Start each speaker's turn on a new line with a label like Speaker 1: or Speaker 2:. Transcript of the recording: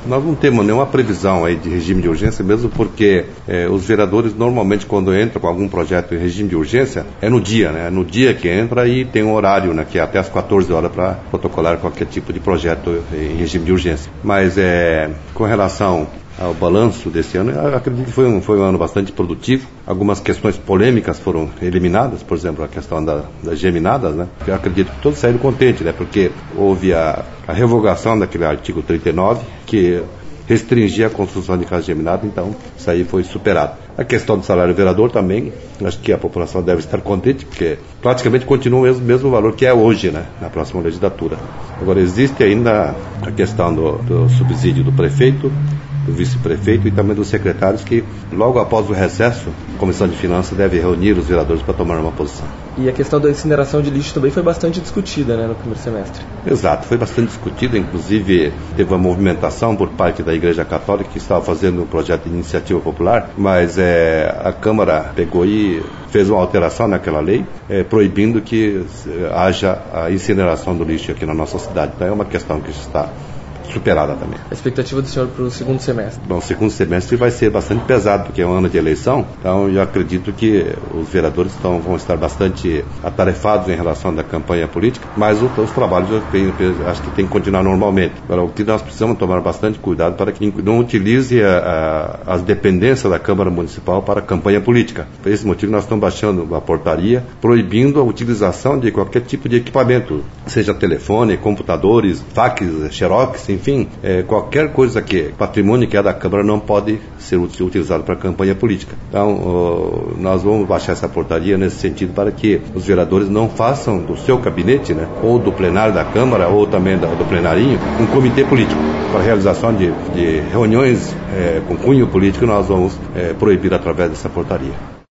Speaker 1: Nós não temos nenhuma previsão aí de regime de urgência, mesmo porque os vereadores normalmente quando entram com algum projeto em regime de urgência, é no dia, né? É no dia que entra e tem um horário, né? Que é até às 14 horas para protocolar qualquer tipo de projeto em regime de urgência. Mas com relação ao balanço desse ano, eu acredito que foi um ano bastante produtivo. Algumas questões polêmicas foram eliminadas, por exemplo, a questão das geminadas, né? Eu acredito que todos saíram contentes, né? Porque houve a revogação daquele artigo 39, que restringia a construção de casas geminadas, então isso aí foi superado. A questão do salário do vereador também, acho que a população deve estar contente, porque praticamente continua o mesmo valor que é hoje, né, na próxima legislatura. Agora, existe ainda a questão do subsídio do prefeito, do vice-prefeito e também dos secretários, que logo após o recesso, a Comissão de Finanças deve reunir os vereadores para tomar uma posição.
Speaker 2: E a questão da incineração de lixo também foi bastante discutida, né, no primeiro semestre.
Speaker 1: Exato, foi bastante discutida, inclusive teve uma movimentação por parte da Igreja Católica, que estava fazendo um projeto de iniciativa popular, mas a Câmara pegou e fez uma alteração naquela lei, proibindo que haja a incineração do lixo aqui na nossa cidade. Então é uma questão que está superada também.
Speaker 2: A expectativa do senhor para o segundo semestre?
Speaker 1: Bom, o segundo semestre vai ser bastante pesado, porque é um ano de eleição, então eu acredito que os vereadores vão estar bastante atarefados em relação à campanha política, mas os trabalhos eu acho que tem que continuar normalmente. Agora, o que nós precisamos tomar bastante cuidado para que não utilize as dependências da Câmara Municipal para a campanha política. Por esse motivo, nós estamos baixando uma portaria proibindo a utilização de qualquer tipo de equipamento, seja telefone, computadores, fax, xerox, enfim, qualquer coisa patrimônio que é da Câmara não pode ser utilizado para campanha política. Então, nós vamos baixar essa portaria nesse sentido para que os vereadores não façam do seu gabinete, né, ou do plenário da Câmara, ou também do plenarinho, um comitê político. Para a realização de reuniões com cunho político, nós vamos proibir através dessa portaria.